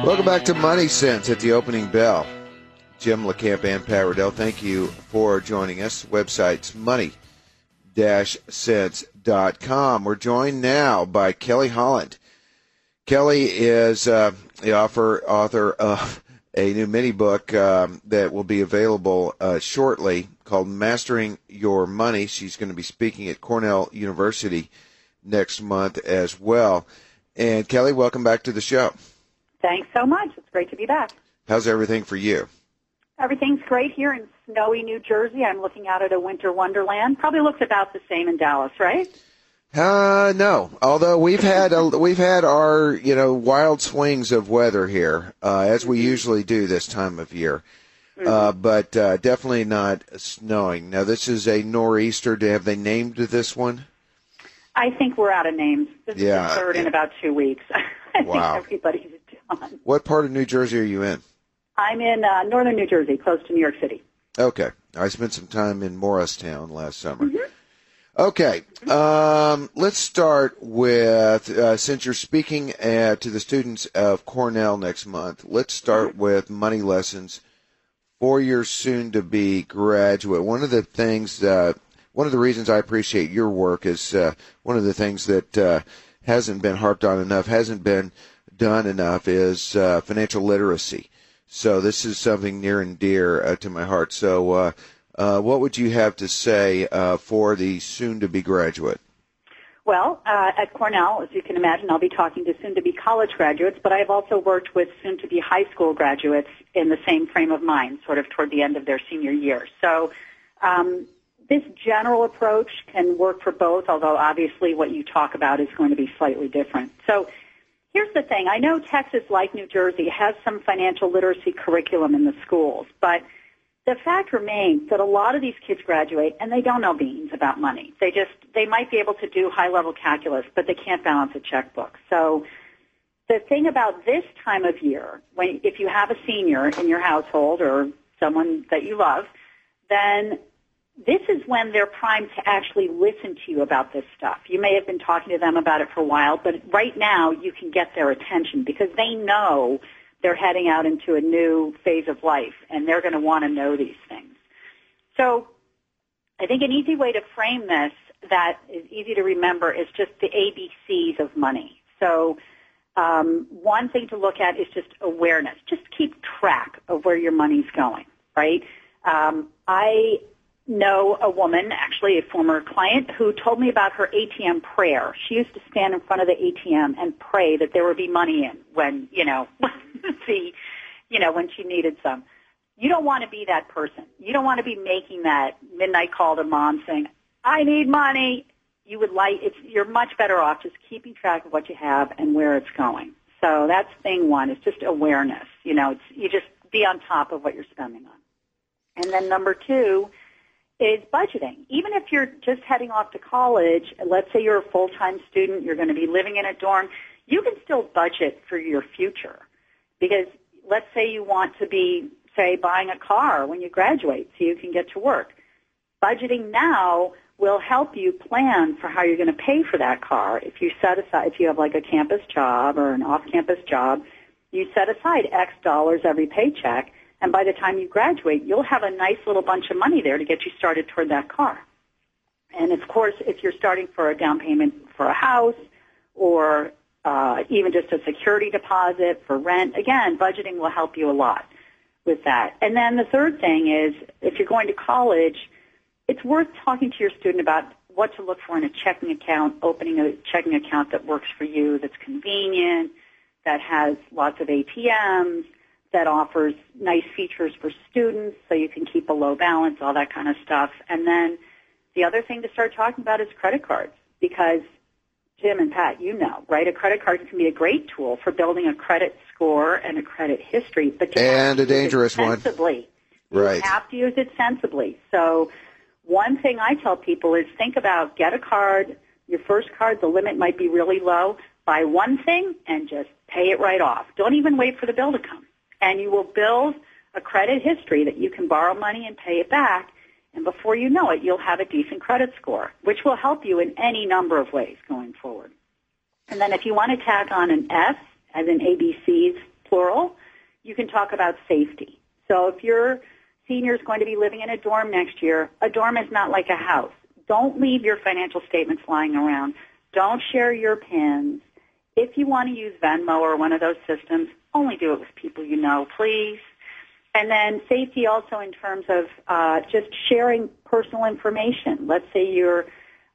Welcome back to Money Sense at the opening bell. Jim LeCamp and Pat Riddell, thank you for joining us. Website's money-sense.com. We're joined now by Kelly Holland. Kelly is the author of a new mini book that will be available shortly called Mastering Your Money. She's going to be speaking at Cornell University next month as well. And Kelly, welcome back to the show. Thanks so much. It's great to be back. How's everything for you? Everything's great here in snowy New Jersey. I'm looking out at a winter wonderland. Probably looks about the same in Dallas, right? No. Although we've had our wild swings of weather here as we usually do this time of year, but definitely not snowing. Now this is a nor'easter. Have they named this one? I think we're out of names. This is the third in about 2 weeks. I think everybody's done. What part of New Jersey are you in? I'm in northern New Jersey, close to New York City. Okay. I spent some time in Morristown last summer. Okay. Let's start with, since you're speaking to the students of Cornell next month, let's start with money lessons for your soon-to-be graduate. One of the reasons I appreciate your work is one of the things that hasn't been harped on enough, hasn't been done enough, is financial literacy. So this is something near and dear to my heart. So what would you have to say for the soon-to-be graduate? Well, at Cornell, as you can imagine, I'll be talking to soon-to-be college graduates, but I've also worked with soon-to-be high school graduates in the same frame of mind, sort of toward the end of their senior year. So this general approach can work for both, although obviously what you talk about is going to be slightly different. So here's the thing. I know Texas, like New Jersey, has some financial literacy curriculum in the schools, but the fact remains that a lot of these kids graduate and they don't know beans about money. They might be able to do high-level calculus, but they can't balance a checkbook. So the thing about this time of year, if you have a senior in your household or someone that you love, then this is when they're primed to actually listen to you about this stuff. You may have been talking to them about it for a while, but right now you can get their attention because they know they're heading out into a new phase of life, and they're going to want to know these things. So I think an easy way to frame this that is easy to remember is just the ABCs of money. So one thing to look at is just awareness. Just keep track of where your money's going, right? I know a woman, actually a former client, who told me about her ATM prayer. She used to stand in front of the ATM and pray that there would be money in when, when she needed some. You don't want to be that person. You don't want to be making that midnight call to mom saying, I need money. You're much better off just keeping track of what you have and where it's going. So that's thing one, is just awareness. You just be on top of what you're spending on. And then number two is budgeting. Even if you're just heading off to college, let's say you're a full-time student, you're going to be living in a dorm, you can still budget for your future. Because let's say you want to be, say, buying a car when you graduate so you can get to work. Budgeting now will help you plan for how you're going to pay for that car. If you have like a campus job or an off-campus job, you set aside X dollars every paycheck, and by the time you graduate, you'll have a nice little bunch of money there to get you started toward that car. And, of course, if you're starting for a down payment for a house or even just a security deposit for rent, again, budgeting will help you a lot with that. And then the third thing is, if you're going to college, it's worth talking to your student about what to look for in a checking account, opening a checking account that works for you, that's convenient, that has lots of ATMs, that offers nice features for students so you can keep a low balance, all that kind of stuff. And then the other thing to start talking about is credit cards, because Jim and Pat, right? A credit card can be a great tool for building a credit score and a credit history, but and a dangerous one. Sensibly. Right. You have to use it sensibly. So one thing I tell people is think about, get a card, your first card, the limit might be really low, buy one thing and just pay it right off. Don't even wait for the bill to come. And you will build a credit history that you can borrow money and pay it back, and before you know it, you'll have a decent credit score, which will help you in any number of ways going forward. And then if you want to tack on an S, as in ABCs, plural, you can talk about safety. So if your senior is going to be living in a dorm next year, a dorm is not like a house. Don't leave your financial statements lying around. Don't share your PINs. If you want to use Venmo or one of those systems, only do it with people you know, please. And then safety also in terms of just sharing personal information. Let's say you're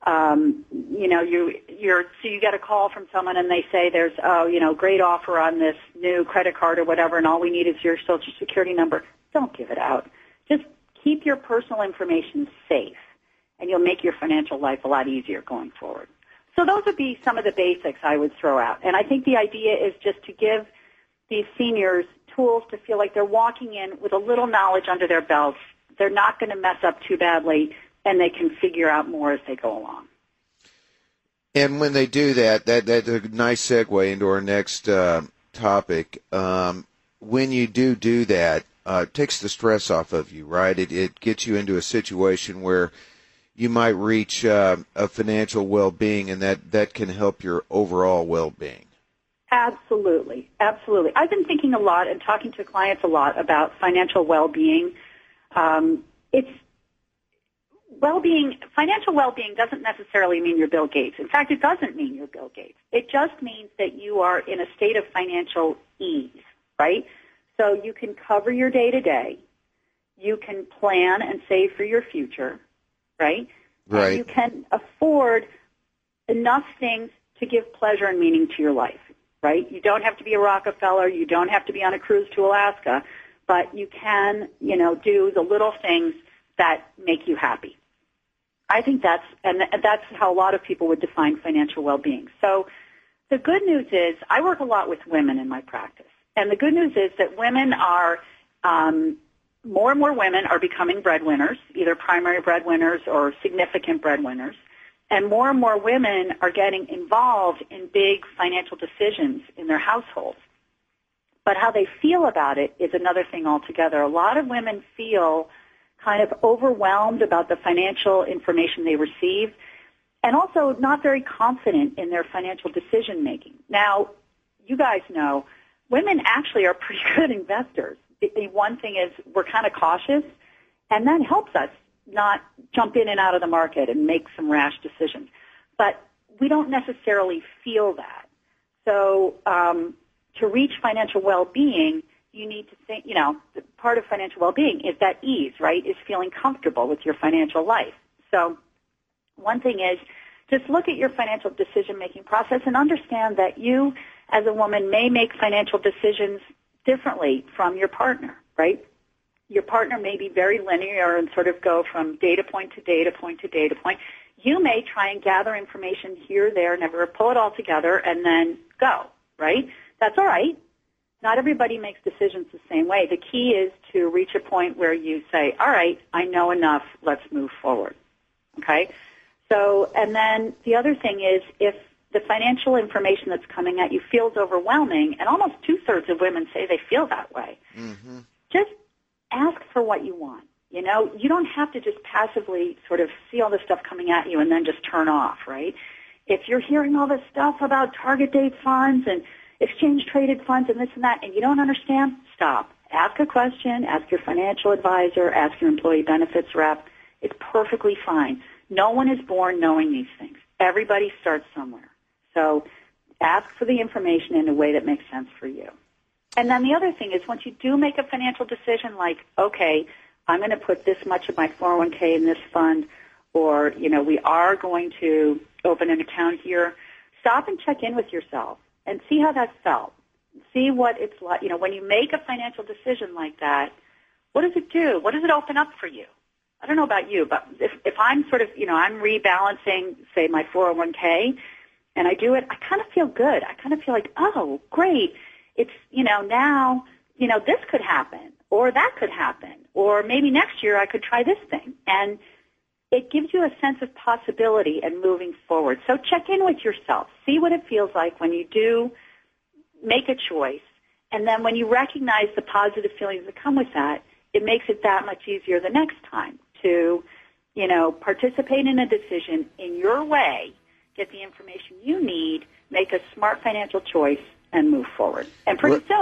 so you get a call from someone and they say there's, great offer on this new credit card or whatever, and all we need is your Social Security number. Don't give it out. Just keep your personal information safe, and you'll make your financial life a lot easier going forward. So those would be some of the basics I would throw out. And I think the idea is just to give these seniors tools to feel like they're walking in with a little knowledge under their belts. They're not going to mess up too badly, and they can figure out more as they go along. And when they do that's a nice segue into our next topic. When you do that, it takes the stress off of you, right? It gets you into a situation where you might reach a financial well-being, and that can help your overall well-being. Absolutely, absolutely. I've been thinking a lot and talking to clients a lot about financial well-being. Financial well-being doesn't necessarily mean you're Bill Gates. In fact, it doesn't mean you're Bill Gates. It just means that you are in a state of financial ease, right? So you can cover your day-to-day. You can plan and save for your future, right? Right. And you can afford enough things to give pleasure and meaning to your life, right? You don't have to be a Rockefeller. You don't have to be on a cruise to Alaska, but you can, do the little things that make you happy. I think that's how a lot of people would define financial well-being. So the good news is I work a lot with women in my practice. And the good news is that women are, more and more women are becoming breadwinners, either primary breadwinners or significant breadwinners. And more women are getting involved in big financial decisions in their households. But how they feel about it is another thing altogether. A lot of women feel kind of overwhelmed about the financial information they receive, and also not very confident in their financial decision making. Now, you guys know women actually are pretty good investors. The one thing is we're kind of cautious, and that helps us not jump in and out of the market and make some rash decisions. But we don't necessarily feel that. So to reach financial well-being, you need to think, part of financial well-being is that ease, right, is feeling comfortable with your financial life. So one thing is just look at your financial decision-making process and understand that you, as a woman, may make financial decisions differently from your partner, right? Your partner may be very linear and sort of go from data point to data point to data point. You may try and gather information here, there, never pull it all together and then go, right? That's all right. Not everybody makes decisions the same way. The key is to reach a point where you say, all right, I know enough, let's move forward, okay? So, and then the other thing is if the financial information that's coming at you feels overwhelming, and almost two-thirds of women say they feel that way, just ask for what you want. You don't have to just passively sort of see all this stuff coming at you and then just turn off, right? If you're hearing all this stuff about target date funds and exchange-traded funds and this and that, and you don't understand, stop. Ask a question, ask your financial advisor, ask your employee benefits rep. It's perfectly fine. No one is born knowing these things. Everybody starts somewhere. So ask for the information in a way that makes sense for you. And then the other thing is once you do make a financial decision like, okay, I'm going to put this much of my 401k in this fund, or, we are going to open an account here, stop and check in with yourself and see how that felt. See what it's like. When you make a financial decision like that, what does it do? What does it open up for you? I don't know about you, but if I'm sort of, I'm rebalancing, say, my 401k, and I do it, I kind of feel good. I kind of feel like, oh, great. It's, now, this could happen, or that could happen, or maybe next year I could try this thing. And it gives you a sense of possibility and moving forward. So check in with yourself. See what it feels like when you do make a choice. And then when you recognize the positive feelings that come with that, it makes it that much easier the next time to, participate in a decision in your way, get the information you need, make a smart financial choice, and move forward. And pretty soon,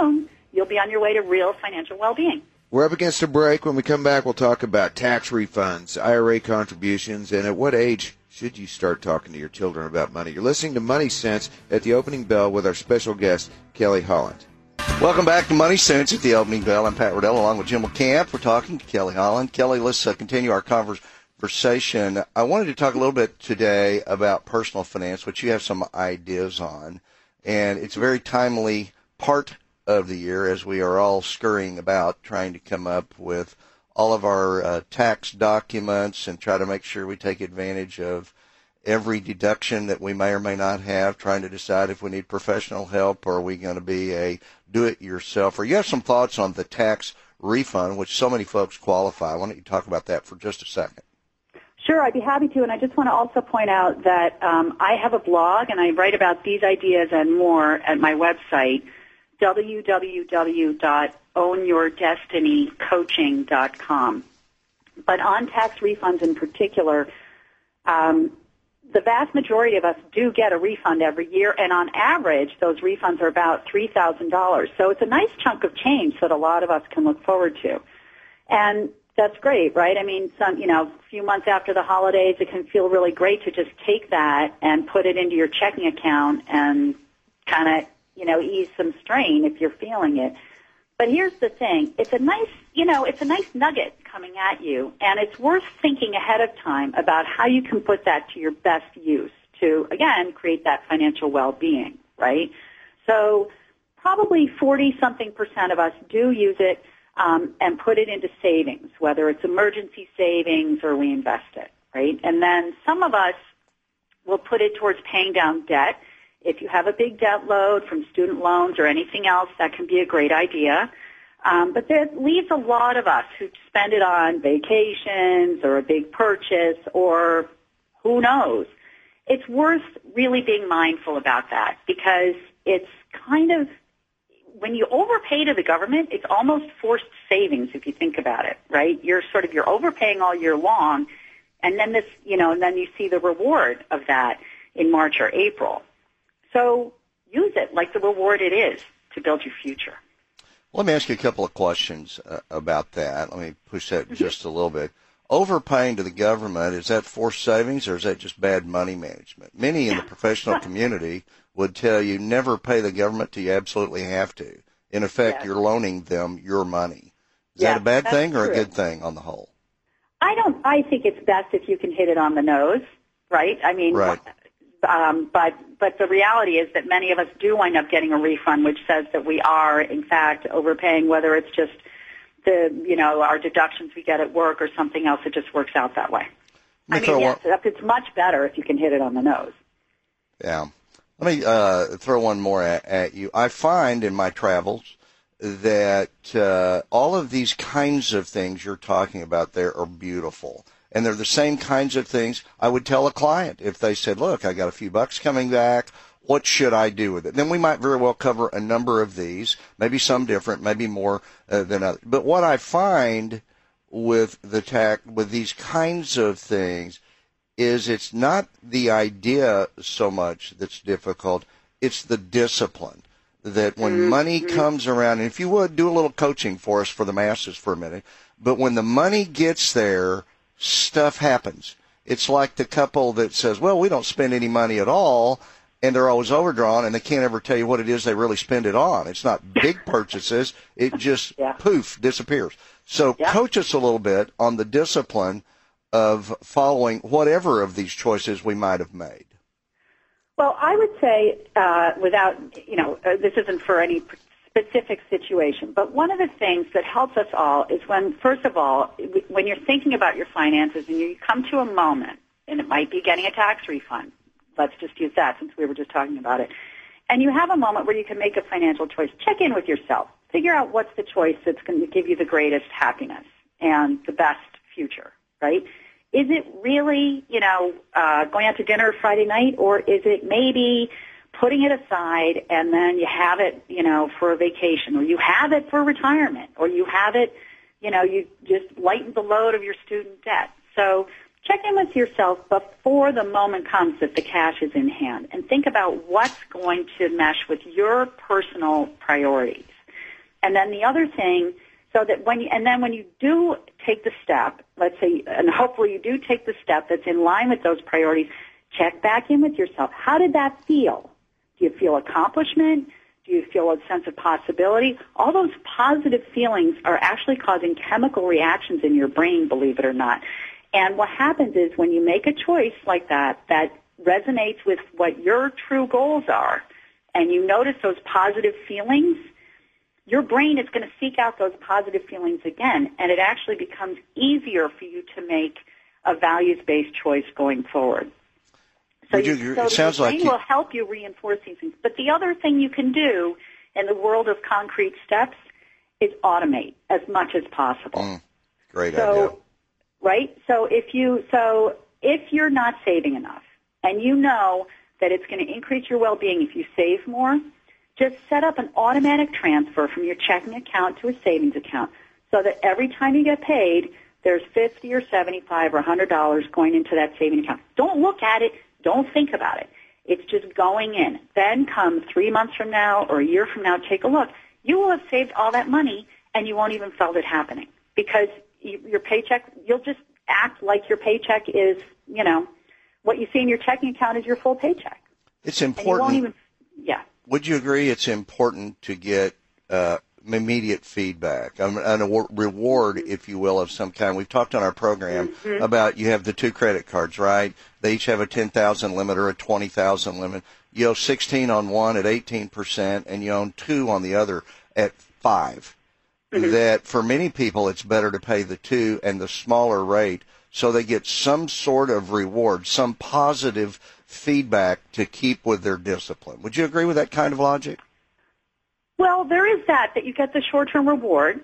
you'll be on your way to real financial well-being. We're up against a break. When we come back, we'll talk about tax refunds, IRA contributions, and at what age should you start talking to your children about money. You're listening to Money Sense at the opening bell with our special guest, Kelly Holland. Welcome back to Money Sense at the opening bell. I'm Pat Riddell along with Jim LeCamp. We're talking to Kelly Holland. Kelly, let's continue our conversation. I wanted to talk a little bit today about personal finance, which you have some ideas on, and it's a very timely part of the year as we are all scurrying about trying to come up with all of our tax documents and try to make sure we take advantage of every deduction that we may or may not have, trying to decide if we need professional help or are we going to be a do-it-yourself. Or you have some thoughts on the tax refund, which so many folks qualify. Why don't you talk about that for just a second? Sure, I'd be happy to, and I just want to also point out that I have a blog, and I write about these ideas and more at my website, www.ownyourdestinycoaching.com. But on tax refunds in particular, the vast majority of us do get a refund every year, and on average, those refunds are about $3,000. So it's a nice chunk of change that a lot of us can look forward to. And that's great, right? I mean, a few months after the holidays, it can feel really great to just take that and put it into your checking account and kind of, ease some strain if you're feeling it. But here's the thing. It's a nice nugget coming at you, and it's worth thinking ahead of time about how you can put that to your best use to, again, create that financial well-being, right? So probably 40-something% of us do use it and put it into savings, whether it's emergency savings or we invest it, right? And then some of us will put it towards paying down debt. If you have a big debt load from student loans or anything else, that can be a great idea. But that leaves a lot of us who spend it on vacations or a big purchase or who knows. It's worth really being mindful about that because it's kind of, when you overpay to the government, it's almost forced savings if you think about it, right? You're overpaying all year long, and then and then you see the reward of that in March or April. So use it like the reward it is to build your future. Let me ask you a couple of questions about that. Let me push that just a little bit. Overpaying to the government, is that forced savings or is that just bad money management? Many in the professional community would tell you never pay the government till you absolutely have to. In effect, You're loaning them your money. Is that a bad thing or a good thing on the whole? I think it's best if you can hit it on the nose, right? I mean, right. But the reality is that many of us do wind up getting a refund, which says that we are, in fact, overpaying, whether it's just our deductions we get at work or something else. It just works out that way. It's much better if you can hit it on the nose. Yeah. Let me throw one more at you. I find in my travels that all of these kinds of things you're talking about there are beautiful. And they're the same kinds of things I would tell a client if they said, look, I got a few bucks coming back. What should I do with it? Then we might very well cover a number of these, maybe some different, maybe more than others. But what I find with with these kinds of things is it's not the idea so much that's difficult. It's the discipline that when money comes around, and if you would, do a little coaching for us for the masses for a minute. But when the money gets there, stuff happens. It's like the couple that says, well, we don't spend any money at all, and they're always overdrawn, and they can't ever tell you what it is they really spend it on. It's not big purchases. It just, poof, disappears. So coach us a little bit on the discipline of following whatever of these choices we might have made. Well, I would say this isn't for any specific situation, but one of the things that helps us all is first of all, when you're thinking about your finances and you come to a moment, and it might be getting a tax refund. Let's just use that since we were just talking about it. And you have a moment where you can make a financial choice. Check in with yourself. Figure out what's the choice that's going to give you the greatest happiness and the best future, right? Is it really, going out to dinner Friday night, or is it maybe putting it aside and then you have it, for a vacation, or you have it for retirement, or you have it, you just lighten the load of your student debt. So check in with yourself before the moment comes that the cash is in hand and think about what's going to mesh with your personal priorities. And then the other thing, so that when you do take the step, let's say, and hopefully you do take the step that's in line with those priorities, check back in with yourself. How did that feel? Do you feel accomplishment? Do you feel a sense of possibility? All those positive feelings are actually causing chemical reactions in your brain, believe it or not. And what happens is when you make a choice like that resonates with what your true goals are, and you notice those positive feelings, your brain is going to seek out those positive feelings again, and it actually becomes easier for you to make a values-based choice going forward. So it sounds your like brain will help you reinforce these things. But the other thing you can do in the world of concrete steps is automate as much as possible. Great idea. Right? So if you're not saving enough, and you know that it's going to increase your well-being if you save more, just set up an automatic transfer from your checking account to a savings account so that every time you get paid, there's $50 or $75 or $100 going into that savings account. Don't look at it. Don't think about it. It's just going in. Then come 3 months from now or a year from now, take a look. You will have saved all that money, and you won't even felt it happening because your paycheck, you'll just act like your paycheck is, what you see in your checking account is your full paycheck. It's important. And you won't even, Would you agree it's important to get immediate feedback, a reward, if you will, of some kind? We've talked on our program about you have the 2 credit cards, right? They each have a 10,000 limit or a 20,000 limit. You owe 16 on one at 18%, and you own 2 on the other at 5%. That for many people, it's better to pay the 2 and the smaller rate so they get some sort of reward, some positive feedback to keep with their discipline. Would you agree with that kind of logic? Well, there is that you get the short-term reward.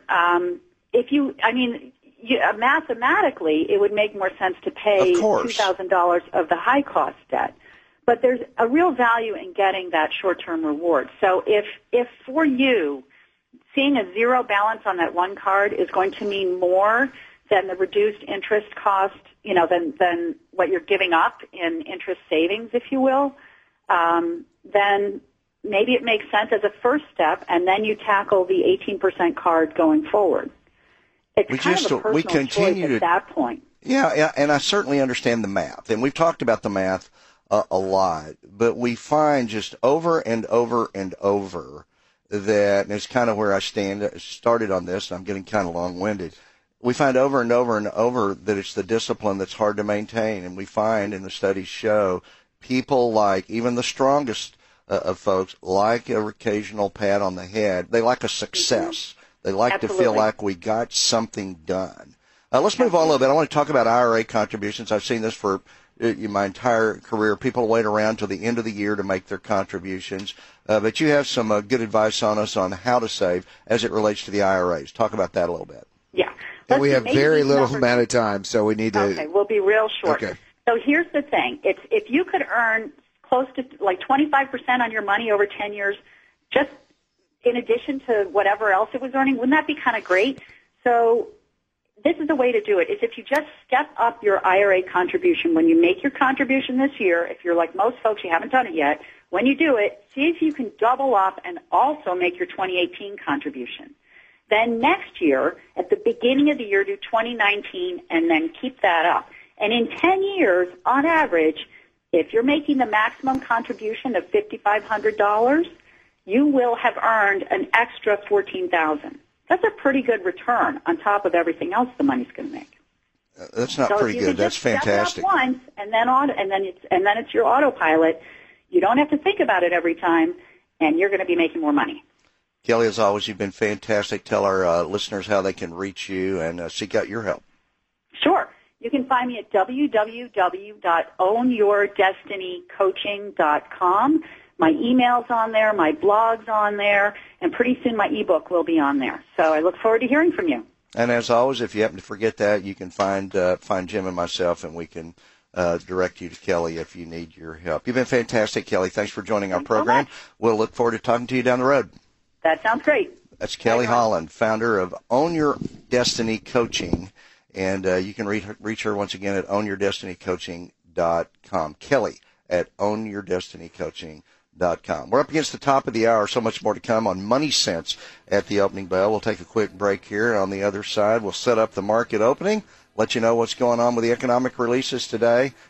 Mathematically, it would make more sense to pay $2,000 of the high-cost debt. But there's a real value in getting that short-term reward. So if for you, seeing a zero balance on that one card is going to mean more than the reduced interest cost, than what you're giving up in interest savings, if you will, then maybe it makes sense as a first step, and then you tackle the 18% card going forward. It's kind of a personal choice at that point. Yeah, and I certainly understand the math, and we've talked about the math a lot, but we find just over and over and over that, and it's kind of where I started on this, and I'm getting kind of long-winded. We find over and over and over that it's the discipline that's hard to maintain, and we find, and the studies show, people like even the strongest of folks like an occasional pat on the head. They like a success. They like to feel like we got something done. Let's move on a little bit. I want to talk about IRA contributions. I've seen this for my entire career. People wait around till the end of the year to make their contributions. But you have some good advice on us on how to save as it relates to the IRAs. Talk about that a little bit. Yeah. And we have very little amount of time, so we need to... Okay, we'll be real short. Okay. So here's the thing. If you could earn close to like 25% on your money over 10 years, just in addition to whatever else it was earning, wouldn't that be kind of great? So this is the way to do it, is if you just step up your IRA contribution. When you make your contribution this year, if you're like most folks, you haven't done it yet, when you do it, see if you can double up and also make your 2018 contribution. Then next year, at the beginning of the year, do 2019, and then keep that up. And in 10 years, on average, if you're making the maximum contribution of $5,500, you will have earned an extra $14,000. That's a pretty good return on top of everything else the money's going to make. That's not pretty good. That's fantastic. Step it up once, and then it's your autopilot. You don't have to think about it every time, and you're going to be making more money. Kelly, as always, you've been fantastic. Tell our listeners how they can reach you and seek out your help. Sure. You can find me at www.ownyourdestinycoaching.com. My email's on there, my blog's on there, and pretty soon my ebook will be on there. So I look forward to hearing from you. And as always, if you happen to forget that, you can find Jim and myself, and we can direct you to Kelly if you need your help. You've been fantastic, Kelly. Thanks for joining our program. We'll look forward to talking to you down the road. That sounds great. That's Kelly Holland, founder of Own Your Destiny Coaching. And you can reach her once again at ownyourdestinycoaching.com. Kelly at ownyourdestinycoaching.com. We're up against the top of the hour. So much more to come on Money Sense at the opening bell. We'll take a quick break here. On the other side, we'll set up the market opening, let you know what's going on with the economic releases today,